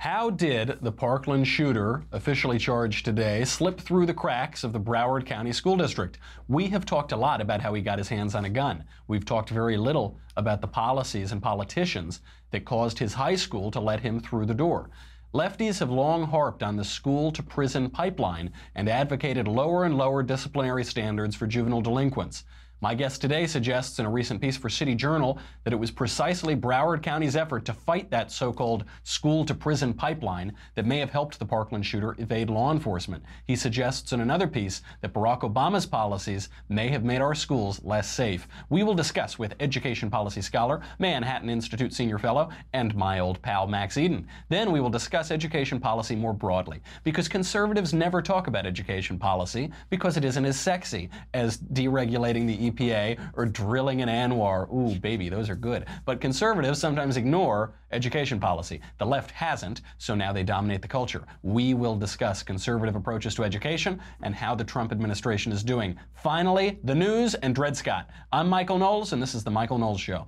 How did the Parkland shooter, officially charged today, slip through the cracks of the Broward County School District? We have talked a lot about how he got his hands on a gun. We've talked very little about the policies and politicians that caused his high school to let him through the door. Lefties have long harped on the school-to-prison pipeline and advocated lower and lower disciplinary standards for juvenile delinquents. My guest today suggests in a recent piece for City Journal that it was precisely Broward County's effort to fight that so-called school-to-prison pipeline that may have helped the Parkland shooter evade law enforcement. He suggests in another piece that Barack Obama's policies may have made our schools less safe. We will discuss with education policy scholar, Manhattan Institute senior fellow, and my old pal Max Eden. Then we will discuss education policy more broadly, because conservatives never talk about education policy because it isn't as sexy as deregulating the EPA or drilling an ANWR. Ooh, baby, those are good. But conservatives sometimes ignore education policy. The left hasn't, so now they dominate the culture. We will discuss conservative approaches to education and how the Trump administration is doing. Finally, the news and Dred Scott. I'm Michael Knowles, and this is The Michael Knowles Show.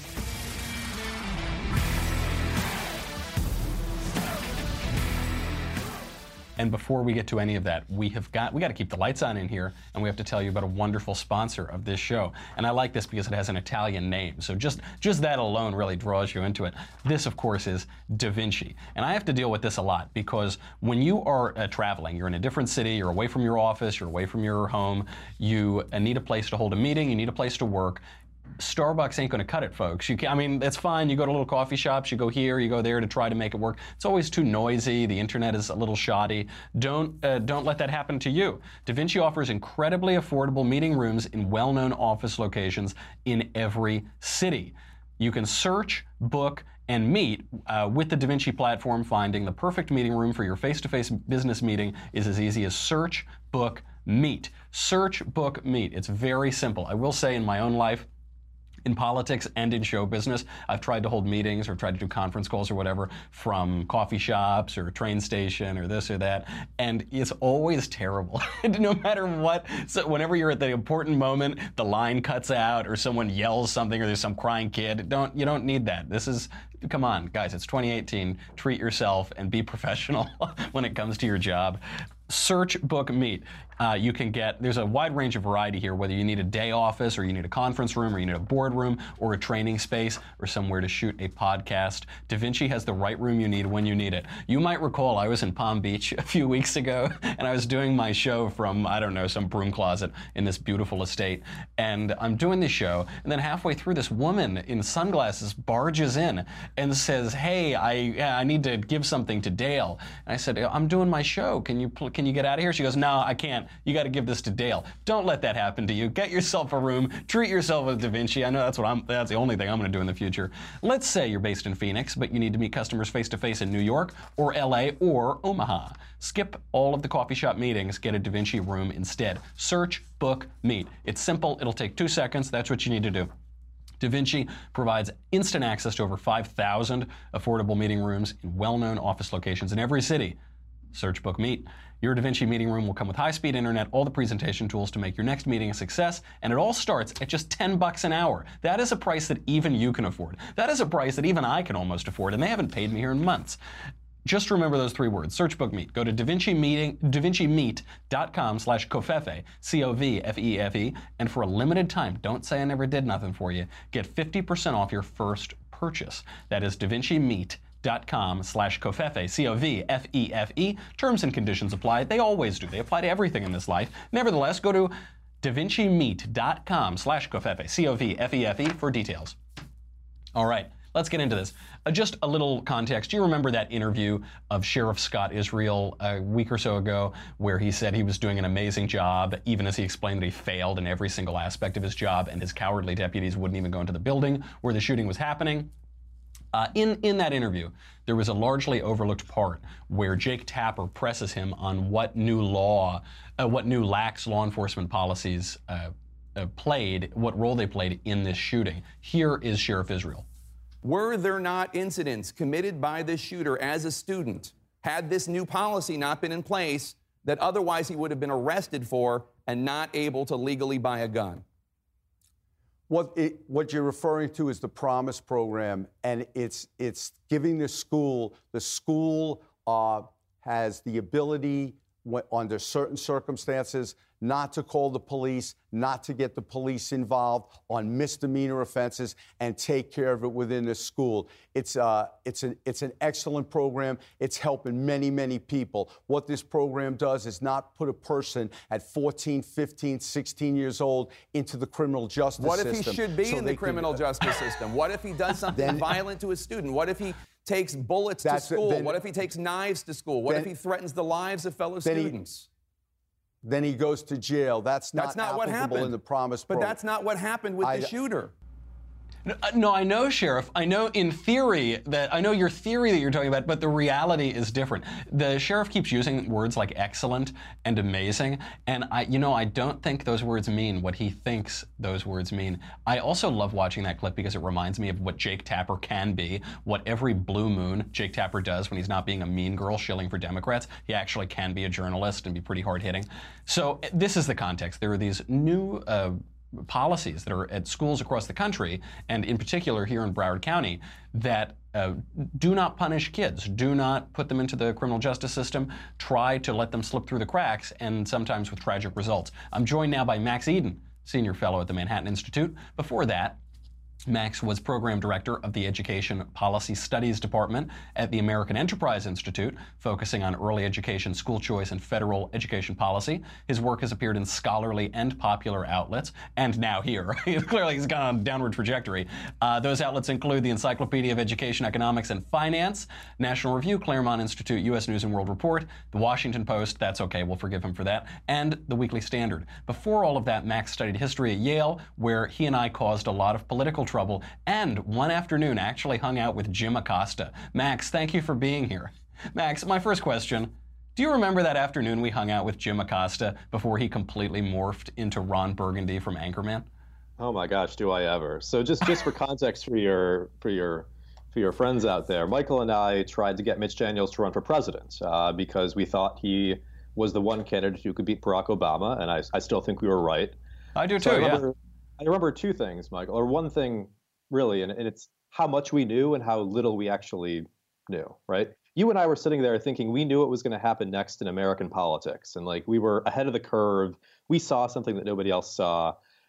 And before we get to any of that, we got to keep the lights on in here, and we have to tell you about a wonderful sponsor of this show. And I like this because it has an Italian name, so just that alone really draws you into it. This, of course, is Da Vinci. And I have to deal with this a lot because when you are traveling, you're in a different city, you're away from your office, you're away from your home, you need a place to hold a meeting, you need a place to work. Starbucks ain't going to cut it, folks. I mean, it's fine. You go to little coffee shops, you go here, you go there to try to make it work. It's always too noisy. The internet is a little shoddy. Don't let that happen to you. Da Vinci offers incredibly affordable meeting rooms in well-known office locations in every city. You can search, book, and meet with the Da Vinci platform. Finding the perfect meeting room for your face-to-face business meeting is as easy as search, book, meet. Search, book, meet. It's very simple. I will say in my own life, in politics and in show business, I've tried to hold meetings or tried to do conference calls or whatever from coffee shops or a train station or this or that, and it's always terrible. No matter what. So whenever you're at the important moment, the line cuts out or someone yells something or there's some crying kid. You don't need that. Come on, guys, it's 2018. Treat yourself and be professional when it comes to your job. Search, book, meet. There's a wide range of variety here, whether you need a day office or you need a conference room or you need a boardroom or a training space or somewhere to shoot a podcast. Da Vinci has the right room you need when you need it. You might recall I was in Palm Beach a few weeks ago and I was doing my show from, I don't know, some broom closet in this beautiful estate. And I'm doing the show, and then halfway through this woman in sunglasses barges in and says, "Hey, I need to give something to Dale." And I said, "I'm doing my show. Can you get out of here?" She goes, "No, I can't. You got to give this to Dale." Don't let that happen to you. Get yourself a room. Treat yourself with Da Vinci. I know that's the only thing I'm going to do in the future. Let's say you're based in Phoenix, but you need to meet customers face-to-face in New York or LA or Omaha. Skip all of the coffee shop meetings. Get a Da Vinci room instead. Search, book, meet. It's simple. It'll take 2 seconds. That's what you need to do. Da Vinci provides instant access to over 5,000 affordable meeting rooms in well-known office locations in every city. Search, book, meet. Your Da Vinci meeting room will come with high-speed internet, all the presentation tools to make your next meeting a success, and it all starts at just $10 an hour. That is a price that even you can afford. That is a price that even I can almost afford, and they haven't paid me here in months. Just remember those 3 words, search, book, meet. Go to davincimeet.com/covfefe, C-O-V-F-E-F-E, and for a limited time, don't say I never did nothing for you, get 50% off your first purchase. That is davincimeet.com/covfefe, C-O-V-F-E-F-E. Terms and conditions apply. They always do. They apply to everything in this life. Nevertheless, go to davincimeet.com/covfefe, C-O-V-F-E-F-E for details. All right. Let's get into this. Just a little context. Do you remember that interview of Sheriff Scott Israel a week or so ago where he said he was doing an amazing job, even as he explained that he failed in every single aspect of his job and his cowardly deputies wouldn't even go into the building where the shooting was happening? In that interview, there was a largely overlooked part where Jake Tapper presses him on what new lax law enforcement policies what role they played in this shooting. Here is Sheriff Israel. Were there not incidents committed by this shooter as a student, had this new policy not been in place, that otherwise he would have been arrested for and not able to legally buy a gun? What you're referring to is the Promise program, and it's giving the school has the ability, under certain circumstances, not to call the police, not to get the police involved on misdemeanor offenses, and take care of it within the school. It's an excellent program. It's helping many, many people. What this program does is not put a person at 14, 15, 16 years old into the criminal justice system. What if he should be in the criminal justice system? What if he does something violent to a student? What if he takes bullets to school? What if he takes knives to school? What if he threatens the lives of fellow students? Then he goes to jail. That's not what happened in the Promise program. But that's not what happened with the shooter. No, I know, Sheriff. I know in theory I know your theory that you're talking about, but the reality is different. The sheriff keeps using words like excellent and amazing, and I don't think those words mean what he thinks those words mean. I also love watching that clip because it reminds me of what Jake Tapper can be, what every blue moon Jake Tapper does when he's not being a mean girl shilling for Democrats. He actually can be a journalist and be pretty hard-hitting. So this is the context. There are these new policies that are at schools across the country, and in particular here in Broward County, that do not punish kids, do not put them into the criminal justice system, try to let them slip through the cracks, and sometimes with tragic results. I'm joined now by Max Eden, Senior Fellow at the Manhattan Institute. Before that, Max was Program Director of the Education Policy Studies Department at the American Enterprise Institute, focusing on early education, school choice, and federal education policy. His work has appeared in scholarly and popular outlets, and now here. Clearly, he's gone on a downward trajectory. Those outlets include the Encyclopedia of Education, Economics, and Finance, National Review, Claremont Institute, U.S. News and World Report, The Washington Post, that's okay, we'll forgive him for that, and The Weekly Standard. Before all of that, Max studied history at Yale, where he and I caused a lot of political trouble, and one afternoon actually hung out with Jim Acosta. Max, thank you for being here. Max, my first question, do you remember that afternoon we hung out with Jim Acosta before he completely morphed into Ron Burgundy from Anchorman? Oh my gosh, do I ever. So just for context for your friends out there, Michael and I tried to get Mitch Daniels to run for president because we thought he was the one candidate who could beat Barack Obama, and I still think we were right. I do too, yeah. I remember two things, Michael, or one thing really, and it's how much we knew and how little we actually knew, right? You and I were sitting there thinking we knew what was going to happen next in American politics, and like we were ahead of the curve. We saw something that nobody else saw.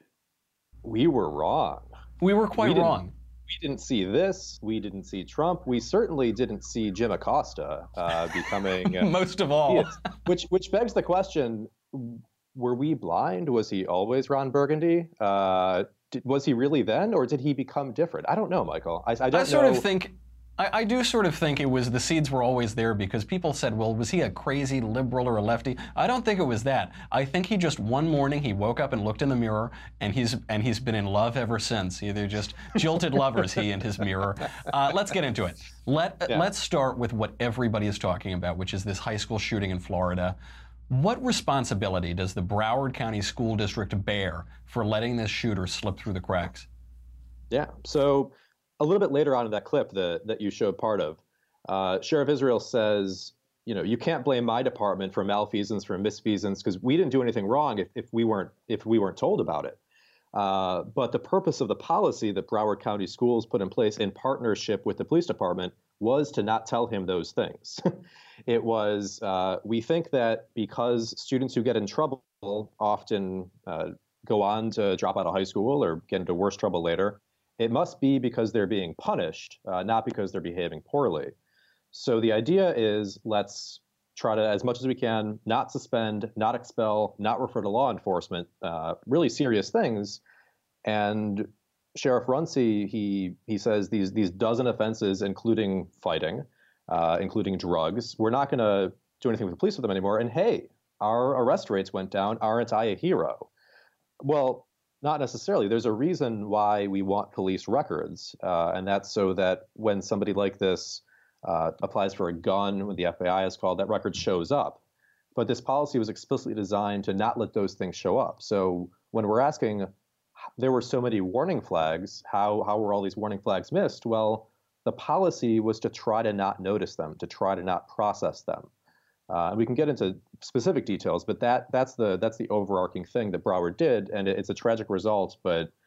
We were wrong. We were quite wrong. We didn't see this. We didn't see Trump. We certainly didn't see Jim Acosta becoming most of all. Which begs the question: were we blind? Was he always Ron Burgundy? Was he really then, or did he become different? I don't know, Michael. I don't know. I do sort of think it was the seeds were always there because people said, well, was he a crazy liberal or a lefty? I don't think it was that. I think he just one morning he woke up and looked in the mirror, and he's been in love ever since. They're just jilted lovers, he and his mirror. Let's get into it. Let's start with what everybody is talking about, which is this high school shooting in Florida. What responsibility does the Broward County School District bear for letting this shooter slip through the cracks? Yeah, so a little bit later on in that clip that you showed part of, Sheriff Israel says, you can't blame my department for malfeasance, for misfeasance, because we didn't do anything wrong if we weren't told about it. But the purpose of the policy that Broward County Schools put in place in partnership with the police department was to not tell him those things. It was, we think that because students who get in trouble often go on to drop out of high school or get into worse trouble later, it must be because they're being punished, not because they're behaving poorly. So the idea is let's try to, as much as we can, not suspend, not expel, not refer to law enforcement, really serious things. And Sheriff Runcie, he says these dozen offenses, including fighting, including drugs, we're not going to do anything with the police with them anymore. And hey, our arrest rates went down. Aren't I a hero? Well, not necessarily. There's a reason why we want police records, and that's so that when somebody like this applies for a gun, when the FBI is called, that record shows up. But this policy was explicitly designed to not let those things show up. So when we're asking, there were so many warning flags, how were all these warning flags missed? Well, the policy was to try to not notice them, to try to not process them. We can get into specific details, but that's the overarching thing that Broward did, and it's a tragic result. But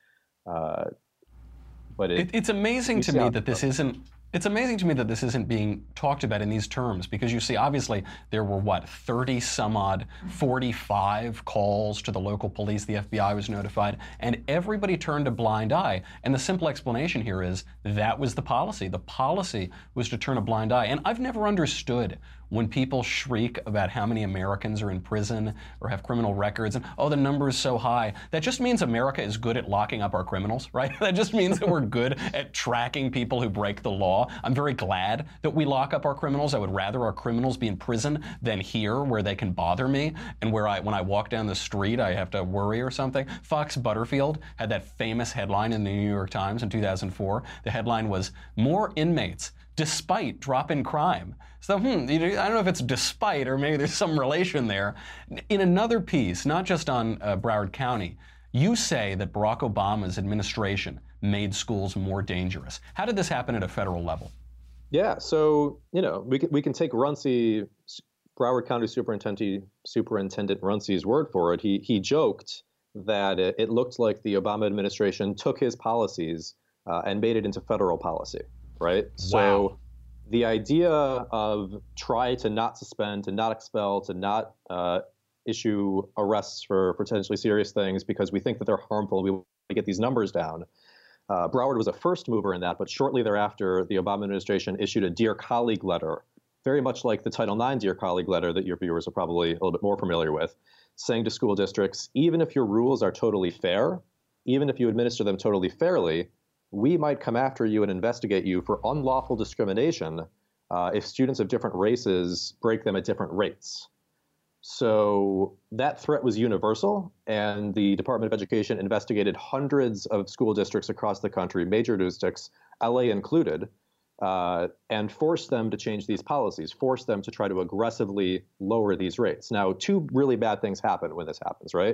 But it's amazing to me that this isn't. It's amazing to me that this isn't being talked about in these terms, because you see, obviously, there were, 30 some odd, 45 calls to the local police, the FBI was notified, and everybody turned a blind eye. And the simple explanation here is that was the policy. The policy was to turn a blind eye. And I've never understood when people shriek about how many Americans are in prison or have criminal records and, oh, the number is so high. That just means America is good at locking up our criminals, right? That just means that we're good at tracking people who break the law. I'm very glad that we lock up our criminals. I would rather our criminals be in prison than here where they can bother me and where when I walk down the street, I have to worry or something. Fox Butterfield had that famous headline in the New York Times in 2004. The headline was, "More inmates despite drop in crime." So, I don't know if it's despite or maybe there's some relation there. In another piece, not just on Broward County, you say that Barack Obama's administration made schools more dangerous. How did this happen at a federal level? Yeah, so, we can take Runcie, Broward County Superintendent Runcie's word for it. He joked that it looked like the Obama administration took his policies and made it into federal policy, right? Wow. So the idea of try to not suspend, to not expel, to not issue arrests for potentially serious things because we think that they're harmful, we want to get these numbers down. Broward was a first mover in that, but shortly thereafter, the Obama administration issued a Dear Colleague letter, very much like the Title IX Dear Colleague letter that your viewers are probably a little bit more familiar with, saying to school districts, even if your rules are totally fair, even if you administer them totally fairly, we might come after you and investigate you for unlawful discrimination if students of different races break them at different rates. So that threat was universal, and the Department of Education investigated hundreds of school districts across the country, major districts, LA included, and forced them to change these policies, forced them to try to aggressively lower these rates. Now, two really bad things happen when this happens, right?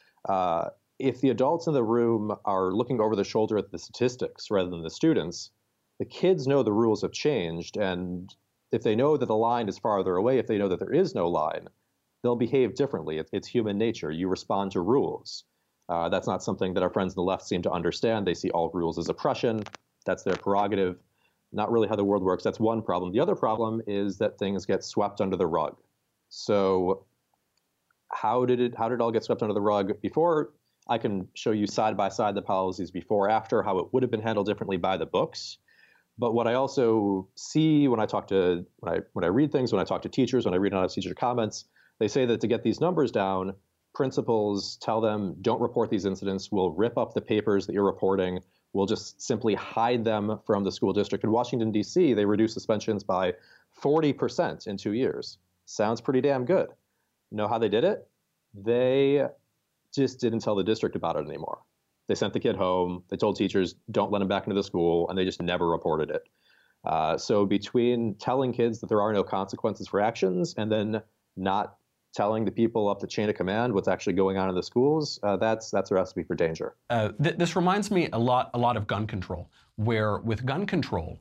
If the adults in the room are looking over the shoulder at the statistics rather than the students, the kids know the rules have changed, and if they know that the line is farther away, if they know that there is no line, they'll behave differently. It's human nature. You respond to rules. That's not something that our friends on the left seem to understand. They see all rules as oppression. That's their prerogative. Not really how the world works. That's one problem. The other problem is that things get swept under the rug. So how did it all get swept under the rug before? I can show you side by side the policies before, after, how it would have been handled differently by the books. But what I also see when I read things, when I talk to teachers, when I read on teacher comments, they say that to get these numbers down, principals tell them, don't report these incidents. We'll rip up the papers that you're reporting. We'll just simply hide them from the school district. In Washington, D.C., they reduced suspensions by 40% in 2 years. Sounds pretty damn good. Know how they did it? They just didn't tell the district about it anymore. They sent the kid home. They told teachers, don't let him back into the school, and they just never reported it. So between telling kids that there are no consequences for actions and then not telling the people up the chain of command what's actually going on in the schools, that's a recipe for danger. This reminds me a lot of gun control, where with gun control,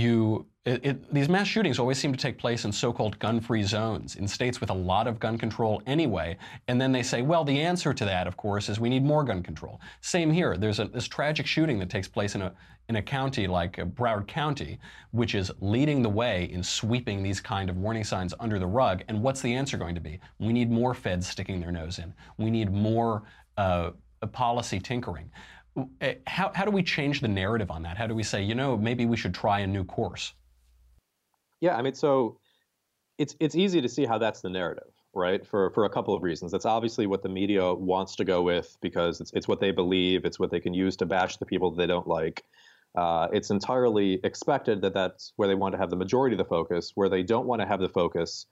these mass shootings always seem to take place in so-called gun-free zones, in states with a lot of gun control anyway, and then they say, well, the answer to that, of course, is we need more gun control. Same here. There's this tragic shooting that takes place in a county like Broward County, which is leading the way in sweeping these kind of warning signs under the rug. And what's the answer going to be? We need more feds sticking their nose in. We need more policy tinkering. How do we change the narrative on that? How do we say, maybe we should try a new course? Yeah, I mean, so it's easy to see how that's the narrative, right? For a couple of reasons. That's obviously what the media wants to go with because it's what they believe. It's what they can use to bash the people that they don't like. It's entirely expected that that's where they want to have the majority of the focus. Where they don't want to have the focus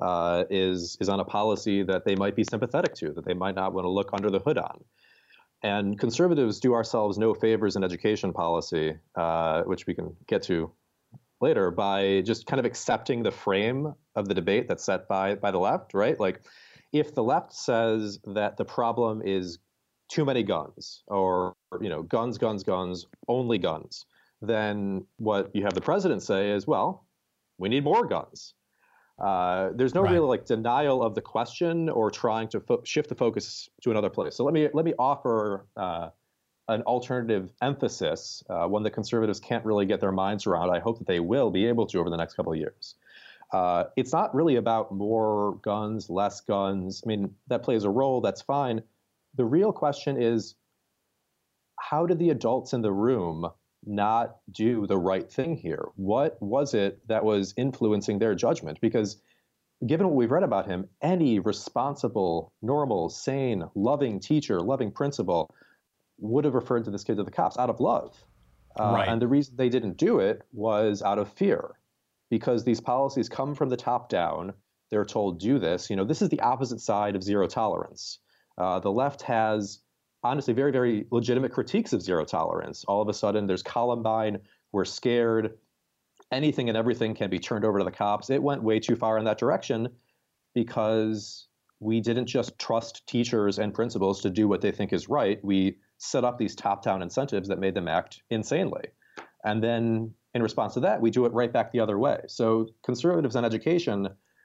is on a policy that they might be sympathetic to, that they might not want to look under the hood on. And conservatives do ourselves no favors in education policy, which we can get to later, by just kind of accepting the frame of the debate that's set by the left, right? Like, if the left says that the problem is too many guns, or guns, only guns, then what you have the president say is, well, we need more guns. There's no real denial of the question or trying to shift the focus to another place. So let me offer a an alternative emphasis, one that conservatives can't really get their minds around. I hope that they will be able to over the next couple of years. It's not really about more guns, less guns. I mean, that plays a role, that's fine. The real question is, how did the adults in the room not do the right thing here? What was it that was influencing their judgment? Because given what we've read about him, any responsible, normal, sane, loving teacher, loving principal would have referred to this kid to the cops out of love. Right. And the reason they didn't do it was out of fear, because these policies come from the top down. They're told, do this. You know, this is the opposite side of zero tolerance. The left has, honestly, very, very legitimate critiques of zero tolerance. All of a sudden, there's Columbine. We're scared. Anything and everything can be turned over to the cops. It went way too far in that direction because we didn't just trust teachers and principals to do what they think is right. We set up these top-down incentives that made them act insanely. And then in response to that, we do it right back the other way. So conservatives on education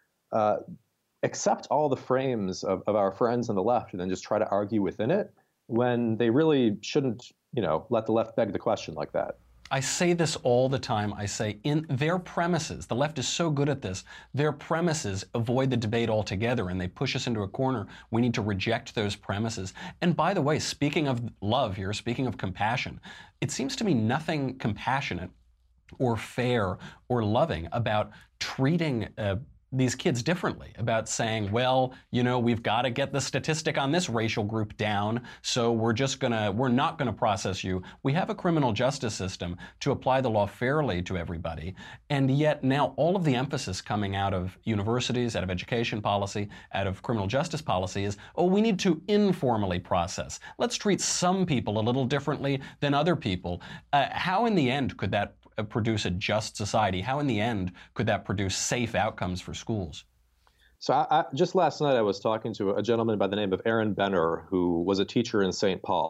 accept all the frames of our friends on the left and then just try to argue within it when they really shouldn't, let the left beg the question like that. I say this all the time. I say in their premises, the left is so good at this, their premises avoid the debate altogether and they push us into a corner. We need to reject those premises. And by the way, speaking of love here, speaking of compassion, it seems to me nothing compassionate or fair or loving about treating these kids differently, about saying, well, we've got to get the statistic on this racial group down, so we're not gonna process you. We have a criminal justice system to apply the law fairly to everybody, and yet now all of the emphasis coming out of universities, out of education policy, out of criminal justice policy is, we need to informally process. Let's treat some people a little differently than other people. How in the end could that produce a just society? How in the end could that produce safe outcomes for schools? So I just last night I was talking to a gentleman by the name of Aaron Benner, who was a teacher in St. Paul.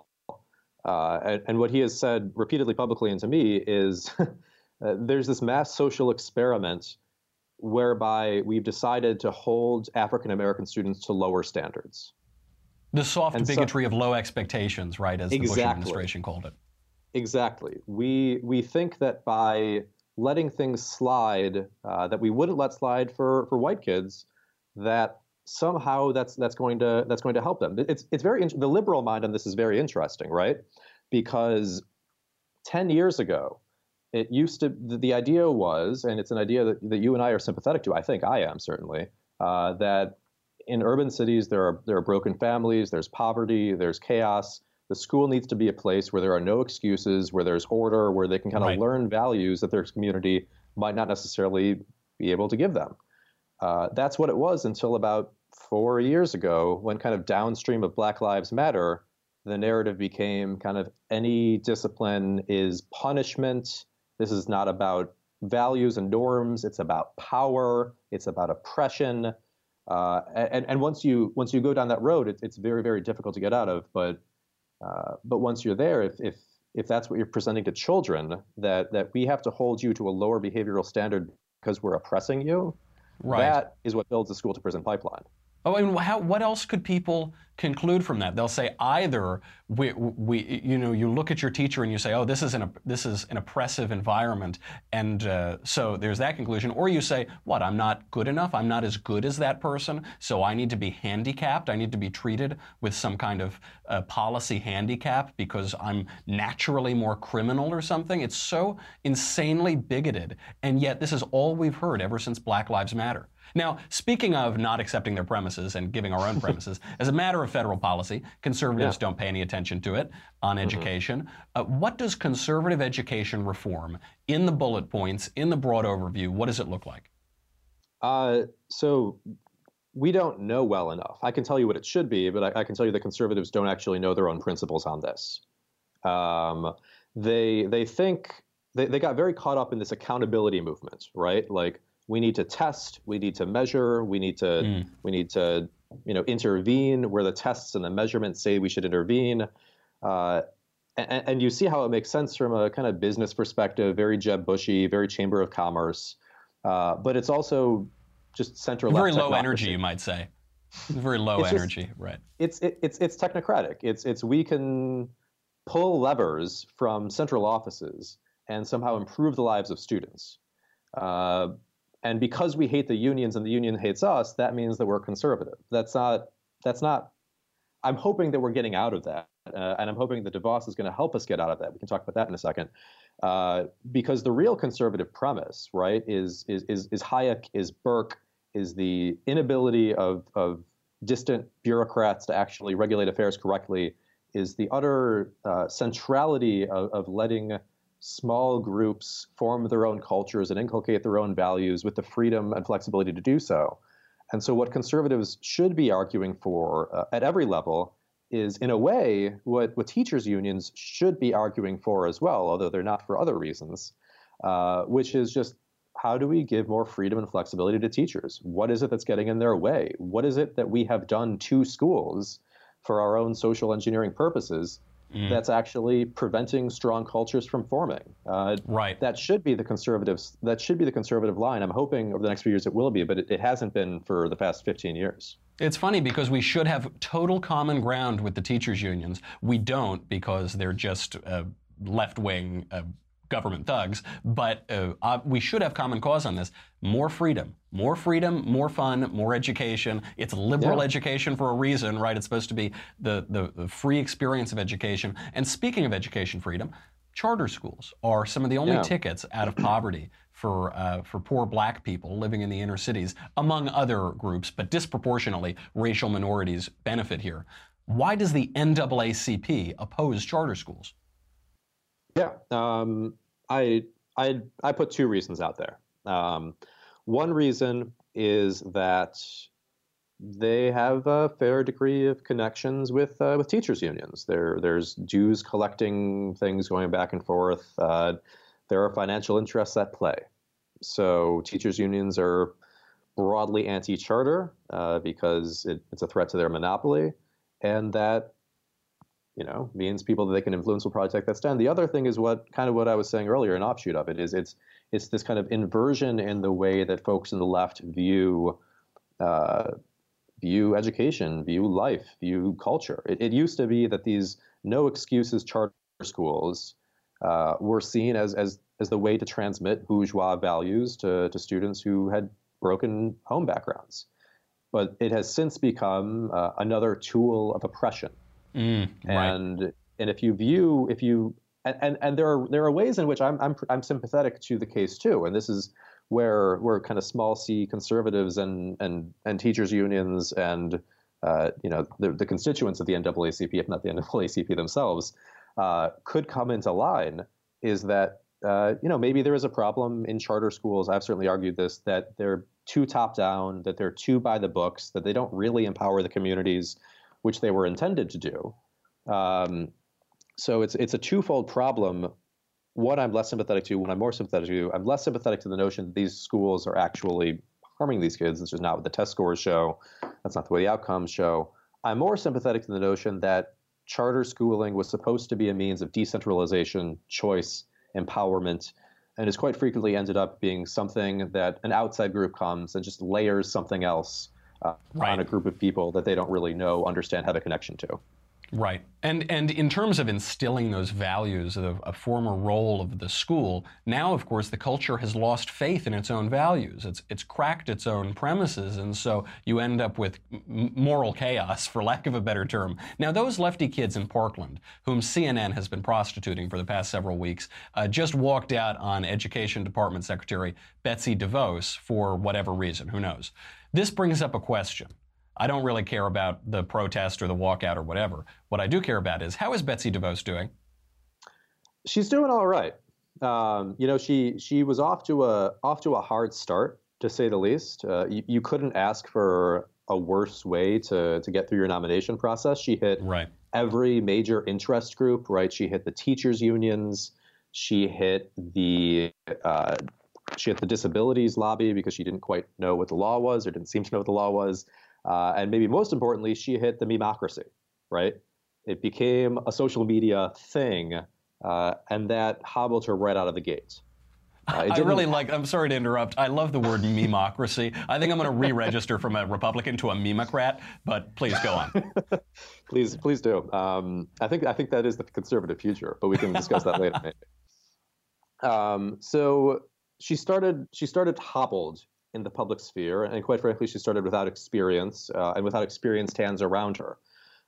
And what he has said repeatedly publicly and to me is there's this mass social experiment whereby we've decided to hold African-American students to lower standards. The soft bigotry of low expectations, right, as the Bush administration called it. Exactly. We think that by letting things slide that we wouldn't let slide for white kids, that somehow that's going to help them. It's very the liberal mind on this is very interesting, right? Because 10 years ago, it used to the idea was, and it's an idea that you and I are sympathetic to. I think I am certainly that in urban cities there are broken families, there's poverty, there's chaos. The school needs to be a place where there are no excuses, where there's order, where they can kind of learn values that their community might not necessarily be able to give them. That's what it was until about 4 years ago, when kind of downstream of Black Lives Matter, the narrative became kind of any discipline is punishment. This is not about values and norms. It's about power. It's about oppression. And once you go down that road, it's very, very difficult to get out of. But once you're there, if that's what you're presenting to children, that we have to hold you to a lower behavioral standard because we're oppressing you, that is what builds the school to prison pipeline. What else could people conclude from that? They'll say either you look at your teacher and you say, this is an oppressive environment, and so there's that conclusion, or you say, I'm not good enough, I'm not as good as that person, so I need to be handicapped, I need to be treated with some kind of policy handicap because I'm naturally more criminal or something. It's so insanely bigoted, and yet this is all we've heard ever since Black Lives Matter. Now, speaking of not accepting their premises and giving our own premises, as a matter of federal policy, conservatives don't pay any attention to it on education. What does conservative education reform, in the bullet points, in the broad overview, what does it look like? So we don't know well enough. I can tell you what it should be, but I can tell you the conservatives don't actually know their own principles on this. They think they got very caught up in this accountability movement, right? Like, we need to test, we need to measure, we need to intervene where the tests and the measurements say we should intervene. And you see how it makes sense from a kind of business perspective, very Jeb Bushy, very Chamber of Commerce. But it's also just center-left very low energy, you might say. Very low energy, right? It's technocratic. It's we can pull levers from central offices and somehow improve the lives of students. And because we hate the unions and the union hates us, that means that we're conservative. That's not, I'm hoping that we're getting out of that. And I'm hoping that DeVos is going to help us get out of that. We can talk about that in a second. Because the real conservative premise, right, is Hayek, is Burke, is the inability of distant bureaucrats to actually regulate affairs correctly, is the utter centrality of letting small groups form their own cultures and inculcate their own values with the freedom and flexibility to do so. And so what conservatives should be arguing for at every level is, in a way, what teachers' unions should be arguing for as well, although they're not for other reasons, which is just, how do we give more freedom and flexibility to teachers? What is it that's getting in their way? What is it that we have done to schools for our own social engineering purposes that's actually preventing strong cultures from forming? Right. That should be the conservatives. That should be the conservative line. I'm hoping over the next few years it will be, but it hasn't been for the past 15 years. It's funny because we should have total common ground with the teachers' unions. We don't, because they're just left-wing government thugs, but we should have common cause on this. More freedom, more fun, more education. It's liberal education for a reason, right? It's supposed to be the free experience of education. And speaking of education freedom, charter schools are some of the only tickets out of poverty for poor black people living in the inner cities, among other groups, but disproportionately racial minorities benefit here. Why does the NAACP oppose charter schools? Yeah, I put two reasons out there. One reason is that they have a fair degree of connections with teachers' unions. There's dues collecting things going back and forth. There are financial interests at play. So teachers' unions are broadly anti-charter because it's a threat to their monopoly, and that means people that they can influence will probably take that stand. The other thing is what I was saying earlier, an offshoot of it is it's this kind of inversion in the way that folks in the left view education, view life, view culture. It used to be that these no excuses charter schools were seen as the way to transmit bourgeois values to students who had broken home backgrounds. But it has since become another tool of oppression. Right. And there are ways in which I'm sympathetic to the case too, and this is where kind of small c conservatives and teachers unions and the constituents of the NAACP, if not the NAACP themselves, could come into line. Is that maybe there is a problem in charter schools. I've certainly argued this, that they're too top down, that they're too by the books, that they don't really empower the communities which they were intended to do. So it's a twofold problem. One I'm less sympathetic to, one I'm more sympathetic to. I'm less sympathetic to the notion that these schools are actually harming these kids. This is not what the test scores show. That's not the way the outcomes show. I'm more sympathetic to the notion that charter schooling was supposed to be a means of decentralization, choice, empowerment, and has quite frequently ended up being something that an outside group comes and just layers something else on a group of people that they don't really know, understand, have a connection to. Right. And in terms of instilling those values, a former role of the school, now, of course, the culture has lost faith in its own values. It's cracked its own premises, and so you end up with moral chaos, for lack of a better term. Now, those lefty kids in Parkland, whom CNN has been prostituting for the past several weeks, just walked out on Education Department Secretary Betsy DeVos for whatever reason, who knows. This brings up a question. I don't really care about the protest or the walkout or whatever. What I do care about is, how is Betsy DeVos doing? She's doing all right. She was off to a hard start, to say the least. You couldn't ask for a worse way to get through your nomination process. She hit every major interest group. Right. She hit the teachers unions. She hit the disabilities lobby because she didn't quite know what the law was, or didn't seem to know what the law was. And maybe most importantly, she hit the memocracy, right? It became a social media thing, and that hobbled her right out of the gates. I'm sorry to interrupt. I love the word memocracy. I think I'm going to re-register from a Republican to a memocrat, but please go on. Please do. I think that is the conservative future, but we can discuss that later. Maybe. So she started hobbled in the public sphere, and quite frankly, she started without experience and without experienced hands around her.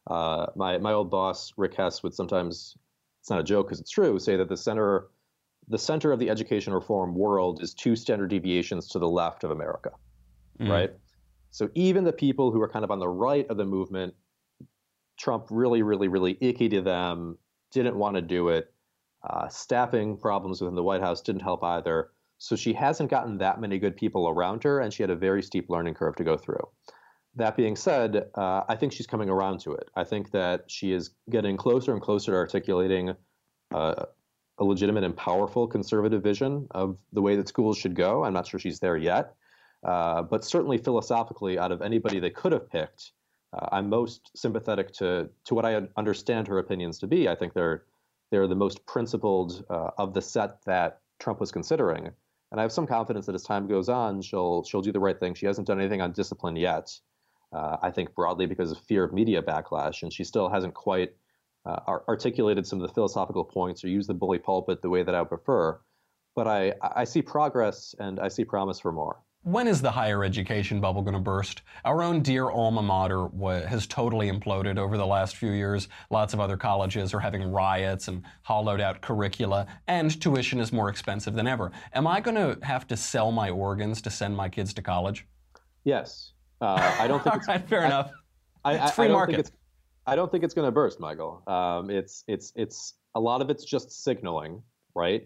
My old boss, Rick Hess, would sometimes, it's not a joke because it's true, say that the center of the education reform world is 2 standard deviations to the left of America, right? So even the people who are kind of on the right of the movement, Trump really, really, really icky to them, didn't want to do it. Staffing problems within the White House didn't help either. So she hasn't gotten that many good people around her, and she had a very steep learning curve to go through. That being said, I think she's coming around to it. I think that she is getting closer and closer to articulating a legitimate and powerful conservative vision of the way that schools should go. I'm not sure she's there yet, but certainly philosophically, out of anybody they could have picked, I'm most sympathetic to what I understand her opinions to be. I think they're the most principled of the set that Trump was considering, and I have some confidence that as time goes on, she'll do the right thing. She hasn't done anything on discipline yet. I think broadly because of fear of media backlash, and she still hasn't quite articulated some of the philosophical points or used the bully pulpit the way that I would prefer. But I see progress, and I see promise for more. When is the higher education bubble going to burst? Our own dear alma mater has totally imploded over the last few years. Lots of other colleges are having riots and hollowed out curricula, and tuition is more expensive than ever. Am I going to have to sell my organs to send my kids to college? Yes. I don't think All right, fair enough. It's free market. I don't think it's going to burst, Michael. It's a lot of it's just signaling, right?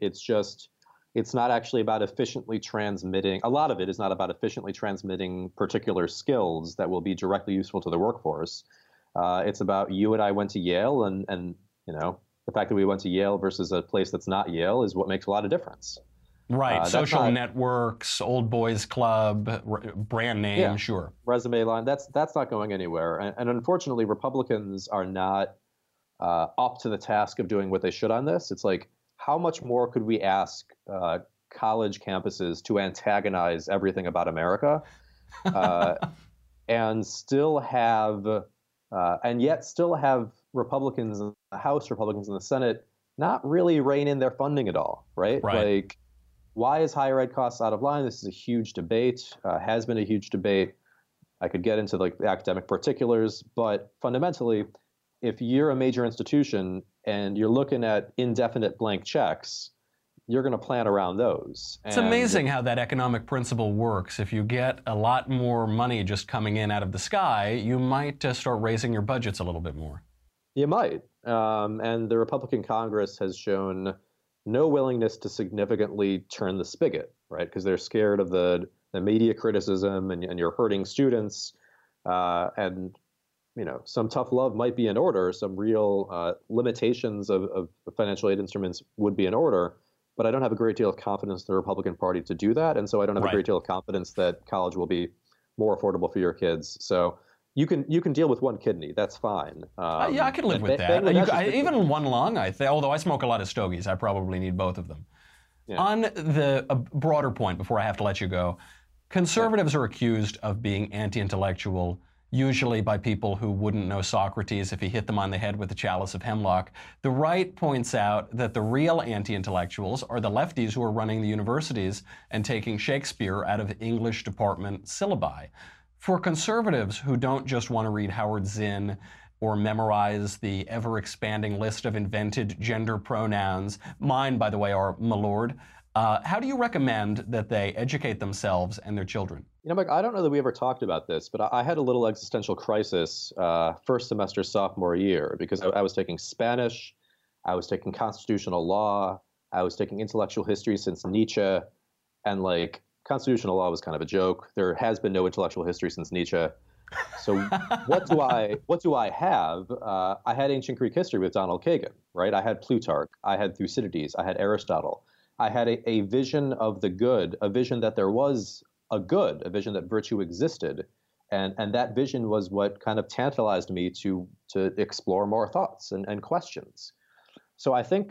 It's not actually about efficiently transmitting. A lot of it is not about efficiently transmitting particular skills that will be directly useful to the workforce. It's about you and I went to Yale, and the fact that we went to Yale versus a place that's not Yale is what makes a lot of difference. Right, social networks, old boys club, brand name, sure. Resume line, that's not going anywhere. And unfortunately, Republicans are not up to the task of doing what they should on this. It's like, how much more could we ask college campuses to antagonize everything about America and yet still have Republicans in the House, Republicans in the Senate, not really rein in their funding at all, right? Like, why is higher ed costs out of line? This is a huge debate, has been a huge debate. I could get into the academic particulars, but fundamentally, if you're a major institution and you're looking at indefinite blank checks, you're going to plan around those. It's amazing how that economic principle works. If you get a lot more money just coming in out of the sky, you might start raising your budgets a little bit more. You might. And the Republican Congress has shown no willingness to significantly turn the spigot, right? Because they're scared of the media criticism and you're hurting students. And some tough love might be in order. Some real limitations of financial aid instruments would be in order. But I don't have a great deal of confidence in the Republican Party to do that. And so I don't have a great deal of confidence that college will be more affordable for your kids. So you can deal with one kidney. That's fine. Yeah, I can live with that. Even one lung, although I smoke a lot of stogies, I probably need both of them. Yeah. On a broader point, before I have to let you go, conservatives are accused of being anti-intellectual, usually by people who wouldn't know Socrates if he hit them on the head with a chalice of hemlock. The right points out that the real anti-intellectuals are the lefties who are running the universities and taking Shakespeare out of English department syllabi. For conservatives who don't just want to read Howard Zinn or memorize the ever-expanding list of invented gender pronouns, mine, by the way, are my lord, how do you recommend that they educate themselves and their children? Mike, I don't know that we ever talked about this, but I had a little existential crisis first semester sophomore year because I was taking Spanish, I was taking constitutional law, I was taking intellectual history since Nietzsche, and constitutional law was kind of a joke. There has been no intellectual history since Nietzsche. So what do I have? I had ancient Greek history with Donald Kagan, right? I had Plutarch, I had Thucydides, I had Aristotle. I had a vision of the good, a vision that there was a good, a vision that virtue existed. And that vision was what kind of tantalized me to explore more thoughts and questions. So I think,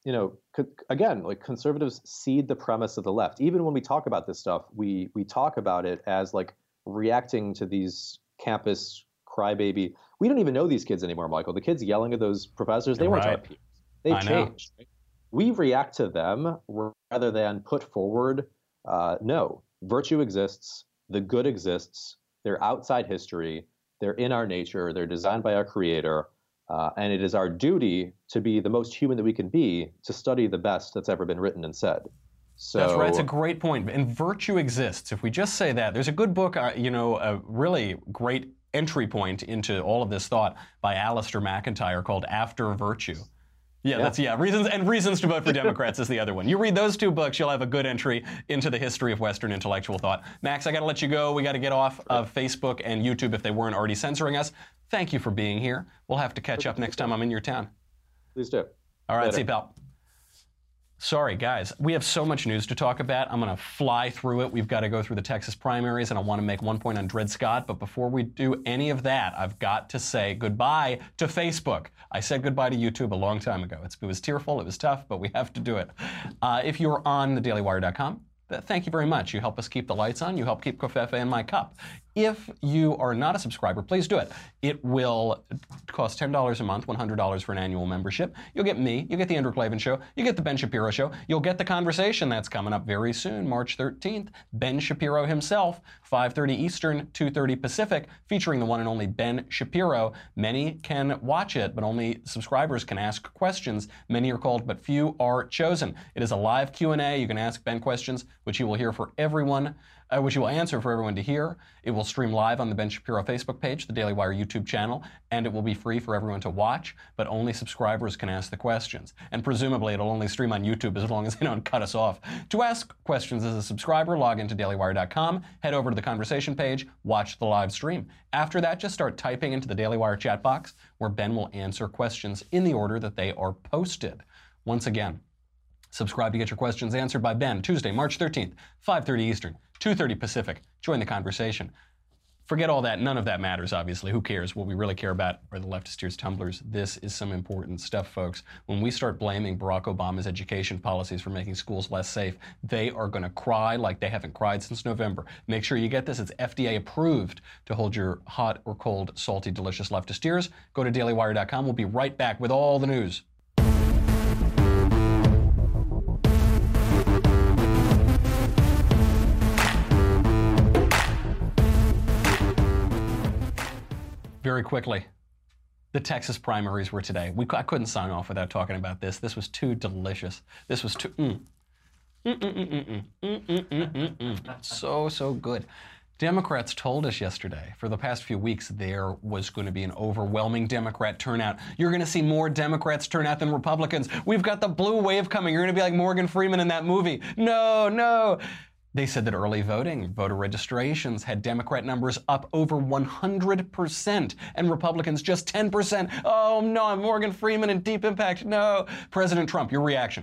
again, like conservatives seed the premise of the left. Even when we talk about this stuff, we talk about it as like reacting to these campus crybaby. We don't even know these kids anymore, Michael. The kids yelling at those professors, they weren't our peers. They've changed. Right? We react to them rather than put forward, no, virtue exists, the good exists, they're outside history, they're in our nature, they're designed by our creator, and it is our duty to be the most human that we can be, to study the best that's ever been written and said. So, that's right. It's a great point. And virtue exists. If we just say that, there's a good book, a really great entry point into all of this thought by Alistair McIntyre called After Virtue. Reasons to vote for Democrats is the other one. You read those two books, you'll have a good entry into the history of Western intellectual thought. Max, I got to let you go. We got to get off of Facebook and YouTube if they weren't already censoring us. Thank you for being here. We'll have to catch up next time I'm in your town. Please do. All right, see you, pal. Sorry, guys. We have so much news to talk about. I'm going to fly through it. We've got to go through the Texas primaries, and I want to make one point on Dred Scott. But before we do any of that, I've got to say goodbye to Facebook. I said goodbye to YouTube a long time ago. It was tearful. It was tough, but we have to do it. If you're on thedailywire.com, thank you very much. You help us keep the lights on. You help keep Covfefe in my cup. If you are not a subscriber, please do it. It will cost $10 a month, $100 for an annual membership. You'll get me. You'll get the Andrew Klavan Show. You get the Ben Shapiro Show. You'll get the conversation that's coming up very soon, March 13th. Ben Shapiro himself, 5:30 Eastern, 2:30 Pacific, featuring the one and only Ben Shapiro. Many can watch it, but only subscribers can ask questions. Many are called, but few are chosen. It is a live Q&A. You can ask Ben questions, which you will hear for everyone. Which you will answer for everyone to hear. It will stream live on the Ben Shapiro Facebook page, the Daily Wire YouTube channel, and it will be free for everyone to watch, but only subscribers can ask the questions. And presumably it'll only stream on YouTube as long as they don't cut us off. To ask questions as a subscriber, log into dailywire.com, head over to the conversation page, watch the live stream. After that, just start typing into the Daily Wire chat box, where Ben will answer questions in the order that they are posted. Once again, subscribe to get your questions answered by Ben, Tuesday, March 13th, 5:30 Eastern, 2:30 Pacific. Join the conversation. Forget all that. None of that matters, obviously. Who cares? What we really care about are the leftist tears tumblers. This is some important stuff, folks. When we start blaming Barack Obama's education policies for making schools less safe, they are going to cry like they haven't cried since November. Make sure you get this. It's FDA approved to hold your hot or cold, salty, delicious leftist tears. Go to dailywire.com. We'll be right back with all the news. Very quickly, the Texas primaries were today. I couldn't sign off without talking about this. This was too delicious. This was too so good. Democrats told us yesterday, for the past few weeks, there was going to be an overwhelming Democrat turnout. You're going to see more Democrats turn out than Republicans. We've got the blue wave coming. You're going to be like Morgan Freeman in that movie. No. They said that early voting, voter registrations had Democrat numbers up over 100% and Republicans just 10%. Oh no, I'm Morgan Freeman and Deep Impact. No. President Trump, your reaction.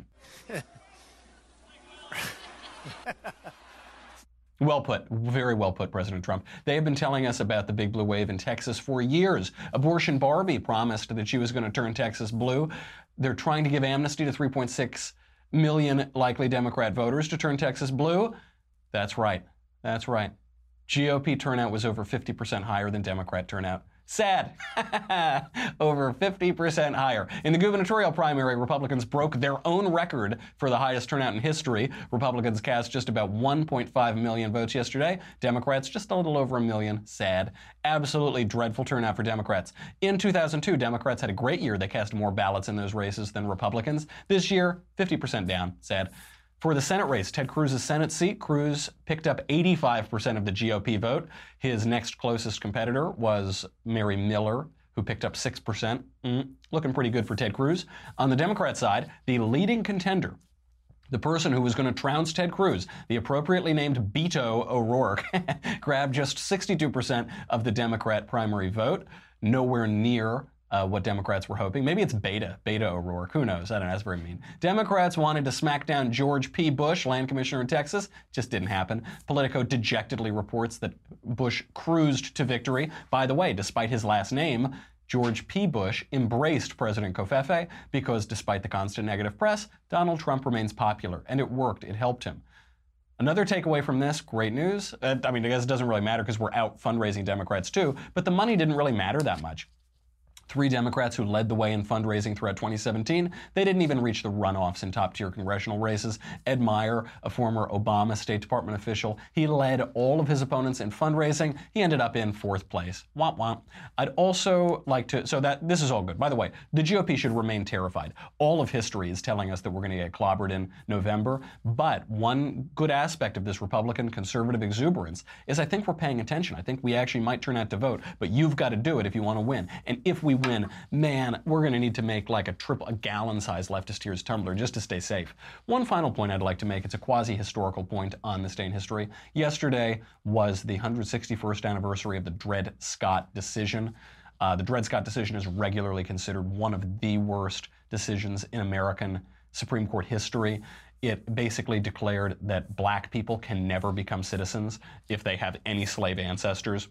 Well put. Very well put, President Trump. They have been telling us about the big blue wave in Texas for years. Abortion Barbie promised that she was going to turn Texas blue. They're trying to give amnesty to 3.6 million likely Democrat voters to turn Texas blue. That's right. GOP turnout was over 50% higher than Democrat turnout. Sad. Over 50% higher. In the gubernatorial primary, Republicans broke their own record for the highest turnout in history. Republicans cast just about 1.5 million votes yesterday. Democrats just a little over 1 million. Sad. Absolutely dreadful turnout for Democrats. In 2002, Democrats had a great year. They cast more ballots in those races than Republicans. This year, 50% down. Sad. For the Senate race, Ted Cruz's Senate seat, Cruz picked up 85% of the GOP vote. His next closest competitor was Mary Miller, who picked up 6%. Looking pretty good for Ted Cruz. On the Democrat side, the leading contender, the person who was going to trounce Ted Cruz, the appropriately named Beto O'Rourke, grabbed just 62% of the Democrat primary vote. Nowhere near what Democrats were hoping. Maybe it's Beta O'Rourke. Who knows? I don't know. That's very mean. Democrats wanted to smack down George P. Bush, land commissioner in Texas. Just didn't happen. Politico dejectedly reports that Bush cruised to victory. By the way, despite his last name, George P. Bush embraced President Covfefe because, despite the constant negative press, Donald Trump remains popular, and it worked. It helped him. Another takeaway from this, great news. I guess it doesn't really matter because we're out fundraising Democrats too, but the money didn't really matter that much. 3 Democrats who led the way in fundraising throughout 2017, they didn't even reach the runoffs in top-tier congressional races. Ed Meyer, a former Obama State Department official, he led all of his opponents in fundraising. He ended up in 4th place. Womp womp. I'd also like to, this is all good. By the way, the GOP should remain terrified. All of history is telling us that we're going to get clobbered in November, but one good aspect of this Republican conservative exuberance is I think we're paying attention. I think we actually might turn out to vote, but you've got to do it if you want to win. And if we win, man, we're going to need to make like a gallon-sized leftist tears tumbler just to stay safe. One final point I'd like to make, it's a quasi-historical point on this day in history. Yesterday was the 161st anniversary of the Dred Scott decision. The Dred Scott decision is regularly considered one of the worst decisions in American Supreme Court history. It basically declared that black people can never become citizens if they have any slave ancestors,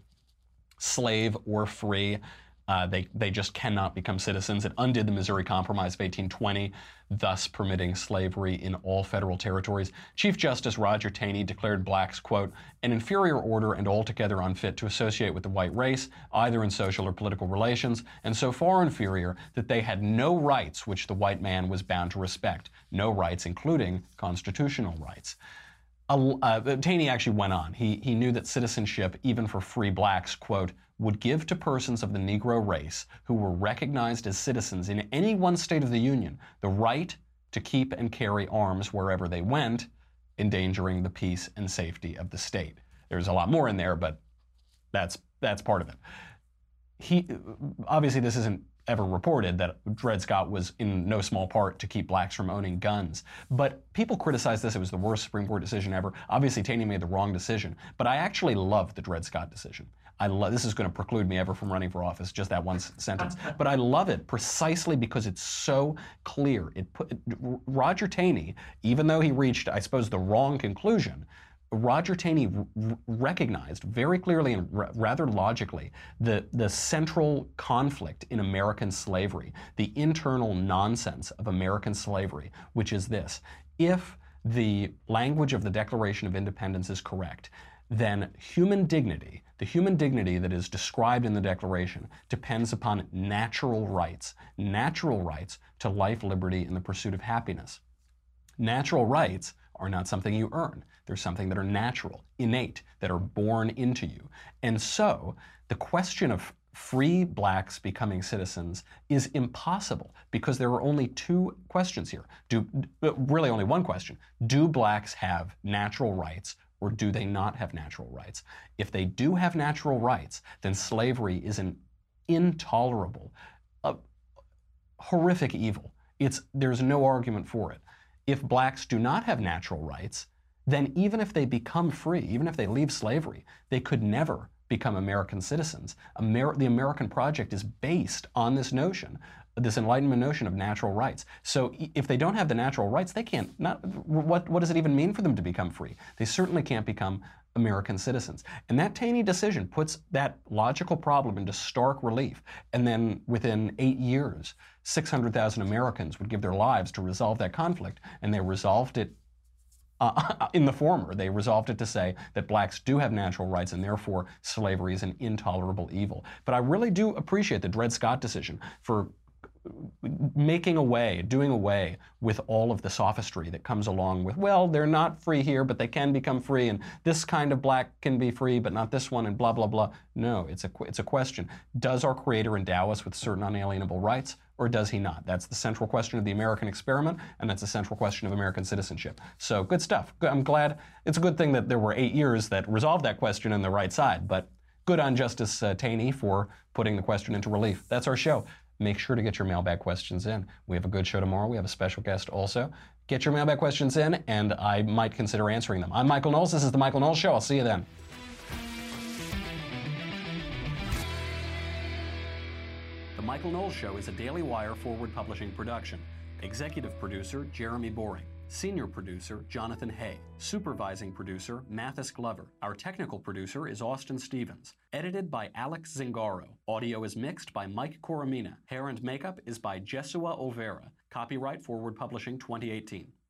slave or free. They just cannot become citizens. It undid the Missouri Compromise of 1820, thus permitting slavery in all federal territories. Chief Justice Roger Taney declared blacks, quote, an inferior order and altogether unfit to associate with the white race, either in social or political relations, and so far inferior that they had no rights which the white man was bound to respect, no rights including constitutional rights. Taney actually went on. He knew that citizenship, even for free blacks, quote, would give to persons of the Negro race who were recognized as citizens in any one state of the Union the right to keep and carry arms wherever they went, endangering the peace and safety of the state. There's a lot more in there, but that's part of it. Obviously, this isn't ever reported that Dred Scott was in no small part to keep blacks from owning guns. But people criticize this. It was the worst Supreme Court decision ever. Obviously, Taney made the wrong decision. But I actually love the Dred Scott decision. This is going to preclude me ever from running for office, just that one sentence. But I love it precisely because it's so clear. Roger Taney, even though he reached, I suppose, the wrong conclusion, Roger Taney recognized very clearly and rather logically the central conflict in American slavery, the internal nonsense of American slavery, which is this. If the language of the Declaration of Independence is correct, then human dignity, the human dignity that is described in the Declaration, depends upon natural rights to life, liberty, and the pursuit of happiness. Natural rights are not something you earn. They're something that are natural, innate, that are born into you. And so the question of free blacks becoming citizens is impossible because there are only 2 questions here. Really only one question. Do blacks have natural rights or do they not have natural rights? If they do have natural rights, then slavery is an intolerable, horrific evil. There's no argument for it. If blacks do not have natural rights, then even if they become free, even if they leave slavery, they could never become American citizens. The American project is based on this notion, this Enlightenment notion of natural rights. So if they don't have the natural rights, they can't. What does it even mean for them to become free? They certainly can't become American citizens. And that Taney decision puts that logical problem into stark relief. And then within 8 years, 600,000 Americans would give their lives to resolve that conflict, and they resolved it in the former. They resolved it to say that blacks do have natural rights and therefore slavery is an intolerable evil. But I really do appreciate the Dred Scott decision for doing away with all of the sophistry that comes along with, well, they're not free here, but they can become free, and this kind of black can be free, but not this one, and blah, blah, blah. No, it's a question. Does our Creator endow us with certain unalienable rights, or does he not? That's the central question of the American experiment, and that's the central question of American citizenship. So good stuff. I'm glad. It's a good thing that there were 8 years that resolved that question on the right side, but good on Justice Taney for putting the question into relief. That's our show. Make sure to get your mailbag questions in. We have a good show tomorrow. We have a special guest also. Get your mailbag questions in, and I might consider answering them. I'm Michael Knowles. This is The Michael Knowles Show. I'll see you then. The Michael Knowles Show is a Daily Wire Forward Publishing production. Executive producer, Jeremy Boring. Senior producer, Jonathan Hay. Supervising producer, Mathis Glover. Our technical producer is Austin Stevens. Edited by Alex Zingaro. Audio is mixed by Mike Coromina. Hair and makeup is by Jesua Overa. Copyright Forward Publishing 2018.